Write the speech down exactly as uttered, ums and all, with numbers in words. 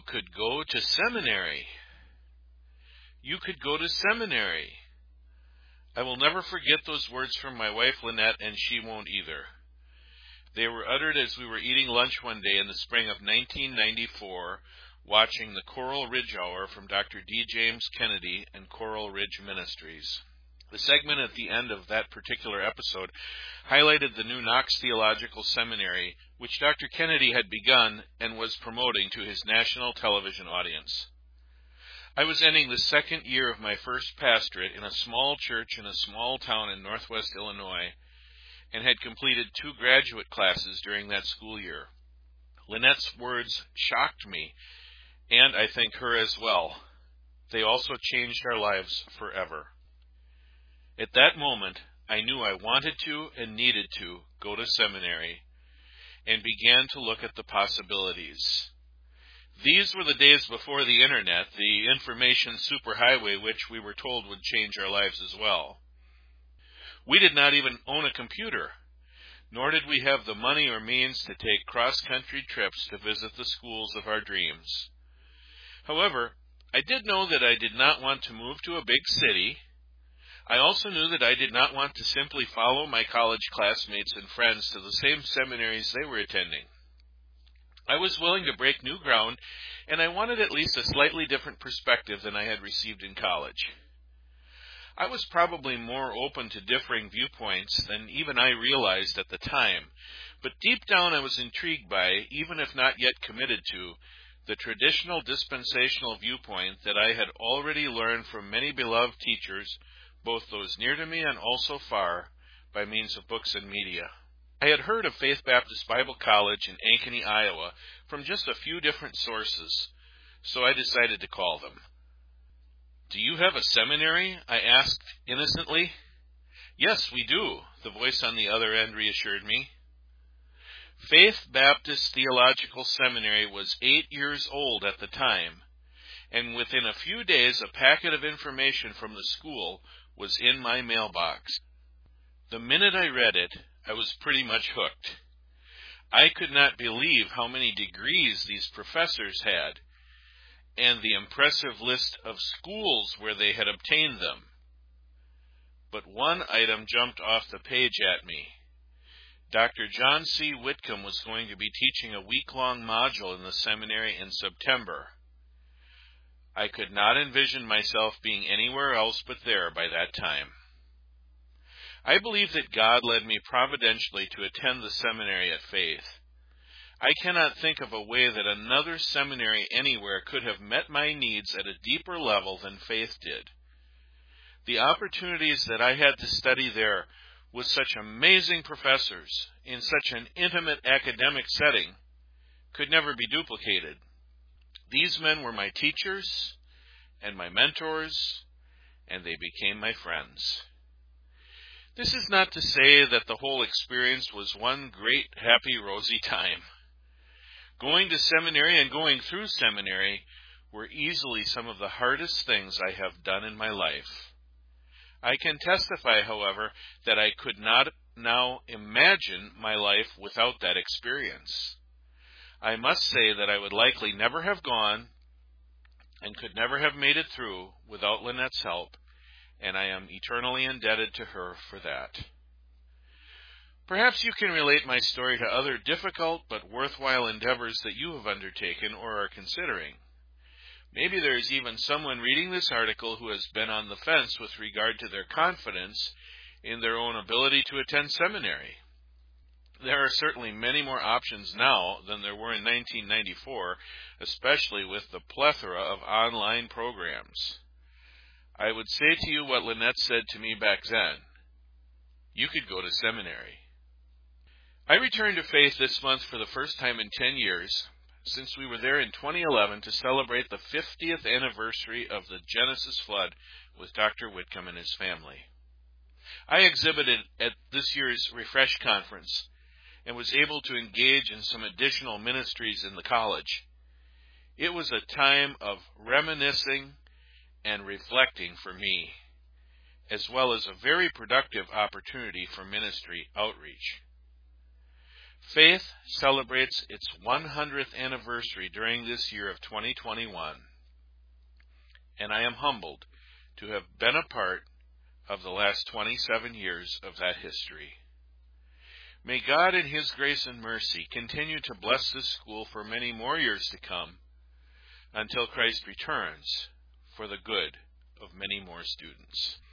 could go to seminary. You could go to seminary. I will never forget those words from my wife Lynette, and she won't either. They were uttered as we were eating lunch one day in the spring of nineteen ninety-four, watching the Coral Ridge Hour from Doctor D. James Kennedy and Coral Ridge Ministries. The segment at the end of that particular episode highlighted the new Knox Theological Seminary, which Doctor Kennedy had begun and was promoting to his national television audience. I was ending the second year of my first pastorate in a small church in a small town in northwest Illinois, and had completed two graduate classes during that school year. Lynette's words shocked me, and I think her as well. They also changed our lives forever. At that moment, I knew I wanted to and needed to go to seminary, and began to look at the possibilities. These were the days before the internet, the information superhighway which we were told would change our lives as well. We did not even own a computer, nor did we have the money or means to take cross-country trips to visit the schools of our dreams. However, I did know that I did not want to move to a big city. I also knew that I did not want to simply follow my college classmates and friends to the same seminaries they were attending. I was willing to break new ground, and I wanted at least a slightly different perspective than I had received in college. I was probably more open to differing viewpoints than even I realized at the time, but deep down I was intrigued by, even if not yet committed to, the traditional dispensational viewpoint that I had already learned from many beloved teachers, both those near to me and also far, by means of books and media. I had heard of Faith Baptist Bible College in Ankeny, Iowa, from just a few different sources, so I decided to call them. "Do you have a seminary?" I asked innocently. "Yes, we do," the voice on the other end reassured me. Faith Baptist Theological Seminary was eight years old at the time, and within a few days a packet of information from the school was in my mailbox. The minute I read it, I was pretty much hooked. I could not believe how many degrees these professors had, and the impressive list of schools where they had obtained them. But one item jumped off the page at me. Doctor John C. Whitcomb was going to be teaching a week-long module in the seminary in September. I could not envision myself being anywhere else but there by that time. I believe that God led me providentially to attend the seminary at Faith. I cannot think of a way that another seminary anywhere could have met my needs at a deeper level than Faith did. The opportunities that I had to study there with such amazing professors in such an intimate academic setting could never be duplicated. These men were my teachers and my mentors, and they became my friends. This is not to say that the whole experience was one great, happy, rosy time. Going to seminary and going through seminary were easily some of the hardest things I have done in my life. I can testify, however, that I could not now imagine my life without that experience. I must say that I would likely never have gone and could never have made it through without Lynette's help, and I am eternally indebted to her for that. Perhaps you can relate my story to other difficult but worthwhile endeavors that you have undertaken or are considering. Maybe there is even someone reading this article who has been on the fence with regard to their confidence in their own ability to attend seminary. There are certainly many more options now than there were in nineteen ninety-four, especially with the plethora of online programs. I would say to you what Lynette said to me back then. You could go to seminary. I returned to Faith this month for the first time in ten years, since we were there in twenty eleven to celebrate the fiftieth anniversary of the Genesis flood with Doctor Whitcomb and his family. I exhibited at this year's Refresh Conference and was able to engage in some additional ministries in the college. It was a time of reminiscing and reflecting for me, as well as a very productive opportunity for ministry outreach. Faith celebrates its one hundredth anniversary during this year of twenty twenty-one, and I am humbled to have been a part of the last twenty-seven years of that history. May God in His grace and mercy continue to bless this school for many more years to come until Christ returns for the good of many more students.